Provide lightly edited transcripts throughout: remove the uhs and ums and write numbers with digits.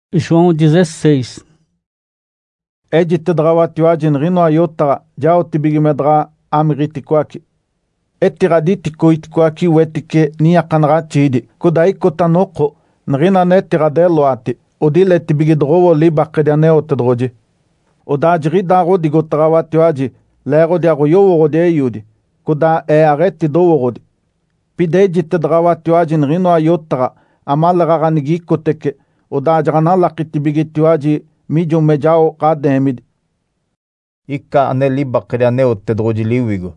João 16. Ejit drawa tiwajin rino ayota jao tibigimedra amriti kwaki. Etiraditi koit kwaki wetike niyakanra chidi. Kudai kotanoko nrina netiradelo ati. Odile tibigidrowo libakidane otedroji. Odajri daro digotrawa tiwaji lero diago yowogode yudi. Kuda areti dowogode. Pidejit drawa tiwajin rino ayota amalraganigi koteke. Odajrana lakitibigi tiwaji mijo mejao kademid. Ikka ane bakriane ottedroji liwigo.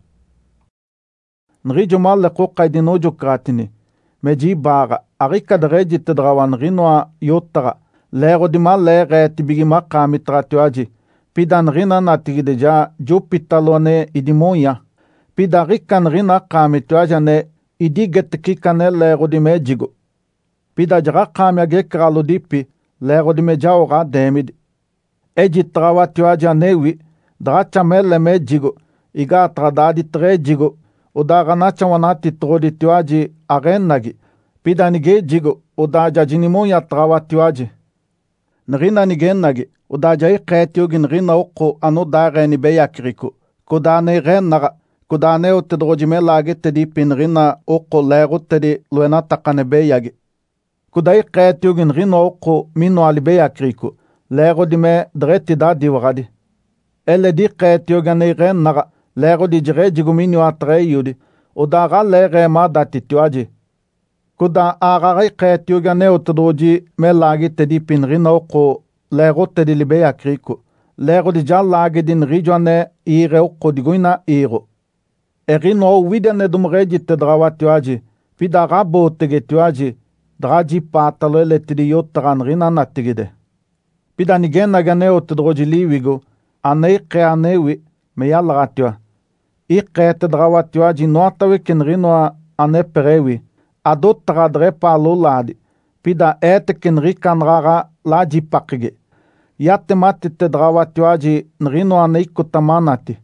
Nrijo malle qoqaydinojo kratini. Meji baga arika dreji tedrawan rinoa yottara. Lero di malle tibigi makamitra tiwaji. Pidan rina natigideja jo pitalone idimoya. Pidarikan rina kamitwajane idigetkikane lero di mejigo. Pida jara kamyage kralo dipi lero di mejao ga demid. Ejitrawa tiwaja newi dracha mele mejigo iga tradadi trejigo udaganacha wanati trodi tiwaji agennagi pida nige jigo udaja jinimoya trawa tiwaji nrina nigennagi udaja iqetyogi nrina uqo anu dageni beyakriku kudane gennaga kudane utedroji melage tedi pinrina uqo lero tedi luena takane beyagi kudai qetyogi nrina uqo mino alibeyakriku lego di me dreti da diwagadi. Elle di qetyo gane gen naga lego di jire jigumini wa tre yudi. Udaga lege ma dati tiwaji. Kuda agari qetyo gane utdoji me lagi tedi pinri nauko lego tedi libe yakriku. Lego di jal lagi din rijwane ire uko diguina iro. Eri no widane dumreji tedrawa tiwaji. Pida rabo tege tiwaji. Draji patalo ele tedi yotaran rina natigide. Pida nigena gane otedroji liwigo, ane iqe anewi, me yalagatiwa. Iqe tedrawatiwa jinoatawe kenrinoa ane perewi, adot tagadre palo ladi, pida ete kenri kanraga laji pakige. Yate mati tedrawatiwa ji nrino ane ikotamanati.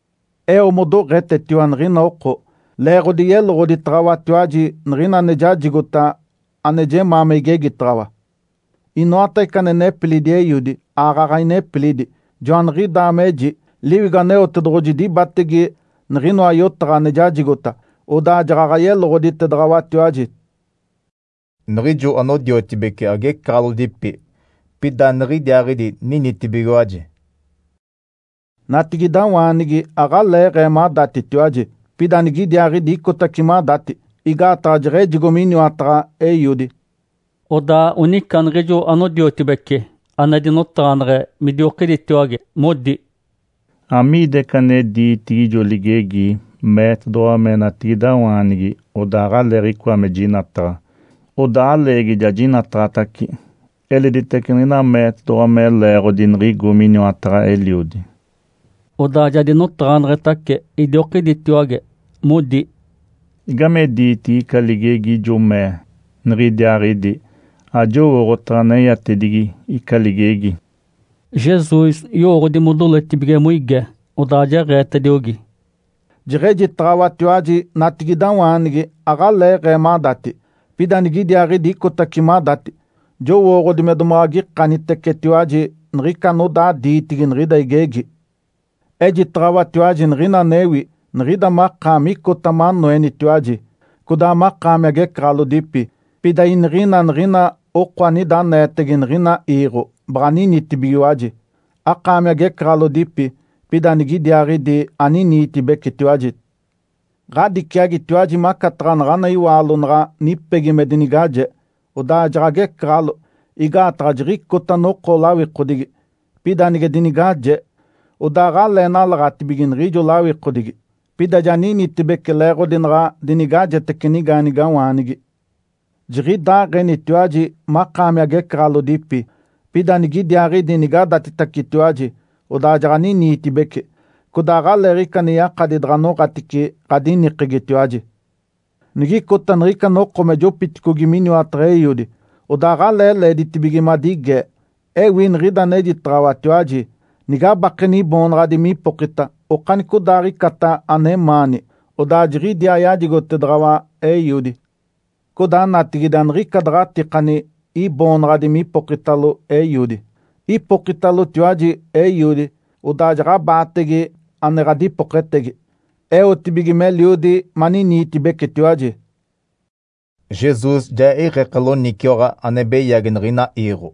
Omodo gete tiwa nrino oko, lero di yelo di trawatiwa ji nrina neja jigota aneje mamegegi trawa. Inoata kanene pilidie yudi, agagaine pilidi, joan rida meji, liwigane otedroji di bategi, nrino ayotra nejajigota, oda jagagayel rodi tedrawati waji. Nrijo anodio tibeke age kralo dipi, pida nridi aridi nini tibigo waji. Natigidan wanigi agale rema dati tiwaji, pida nigidi aridi kotakima dati, igata jire jigomini watra yudi. Oda unikan rejo anodio tibeke anadinottanre midiokreditioge modi. Amide kane di tijo ligegi met doa mena tida wanigi oda galeri kwa mejinatra. Oda alegi jajinatra taki. Ele di tekinina met doa me lero din rigo minio atra eliudi. Oda jadinottanre take idiokreditioge modi. Igame di ti ka ligegi jo me nridi aridi. Ajo rotraneia tedigi ikaligegi. Jesus yoro de modula tibige muige odaja reta diogi. Jireji trawa tiwaji natigidan wanigi agale rema dati. Pidanigi diari di kotakima dati. Jo woro di medumagi kaniteke tiwaji nrika no da di tigi nrida igegi. Eji trawa tiwaji nrina newi nrida makami kotaman noeni tiwaji. Kuda makami age kralo dipi. Pida nrina okwani da netegin rina iro, brani tibiwaji. Akamyage kralo dipi, pida nigi diari di anini tibeke tiwaji. Gadi kiagi tiwaji makatran rana iwalunra nipegi medinigaje, oda jage kralo, iga trajri kotano kolawi kodigi. Pida nige dinigaje, oda gale nalra tibigin rijo lawi kodigi. Pida janini tibeke lero dinra dinigaje tekeniga niga wanigi. Jiri da geni tiwaji makamyage kralo dipi. Pida nigi diari diniga dati takitiwaji. Oda jarani ni tibeke. Kudaga lerika niya kadidrano gatiki kadini kigitiwaji. Nigi kotan rika no komejo pitiko gimini wa tre yudi. Oda le di tibigi madige. Win rida neji trawatiwaji. Niga bakeni bon radimi pokita. Okani kudari kata ane mani. Oda jiri dia yaji gote drawa yudi. Koda natigidan rika drati kani i bonradi mi pokitalu yudi. I pokitalu tiwaji yudi. Udajaga bategi aneradi poketegi. O tibigi mel yudi mani ni tibeke tiwaji. Jesus ja reqalo nikiora anebe yagin rina iro.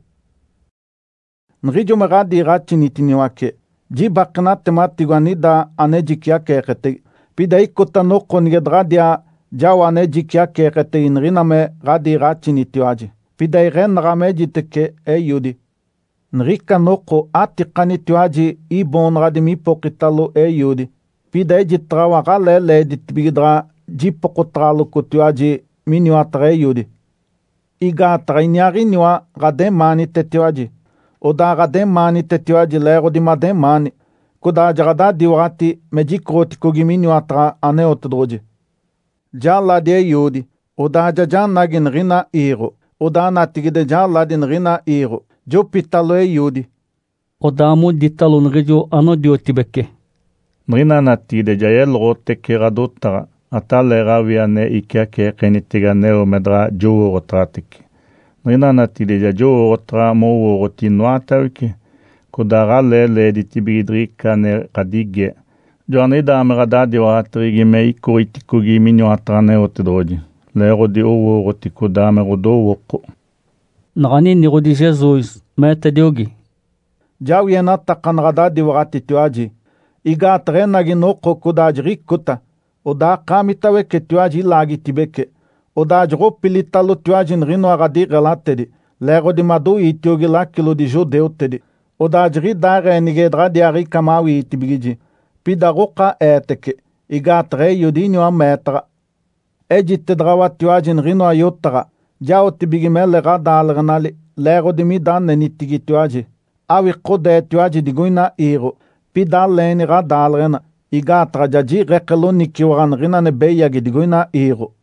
Nrijo magadi rachini tiniwake. Ji bakna tematiwani da anejikia kekete. Pida ikota no kongedradia jawane jikia kekete inriname radi rachini tiwaji. Pida iren rameji teke yudi. Nrika noko atikani tiwaji i bon radi mi pokitalo yudi. Pida jitrawa gale ditbigidra ji pokotralo kutiwaji miniwatre yudi. Iga trainyari niwa gade mani tetiwaji. Oda gade mani tetiwaji lego di made mani. Kuda jagada diwati meji kroti kugimini watra ane otodroji. Jala de yudi. Oda jajan nagin rina iro. Oda natigide jala din rina iro. Jo pitalo yudi. Oda mu ditalo ngejo ano diotibeke. Nrina natigide jayel rote kiradotara. Atale raviane ikia ke kenitiga neo medra jo rotratik. Nrina natigide jo rotra mo roti noatawiki. Kudara le ditibidri kane kadige. Joani da amrada diwatrigi me ikuritugi minyo atrane otidroji. Lero di owo rotiku da merodo woko. Nagani nirodi Jesus meta diogi. Jawiena takanrada diwati tuaji. Iga trenagi noko kudajri kuta. Oda kamitawe ke tuaji lagi tibeke. Oda jro pilitalo tuaji nrino agadi galatedi. Lero di madu itiogi lakilo di judeu tedi. Odajri dare nigedra diari kamawi tibigiji. Pidaroka eteke. Iga tre yudinyo a metra. Ejittedrawa tuajin rino ayotara. Jao tibigimele radalernali. Lero di mi danne nitigi tuaji. Awi kode tuaji diguina iro. Pidaleni radalrena. Iga trajaji rekelo nikiwaran rina nebeyagi diguina iro.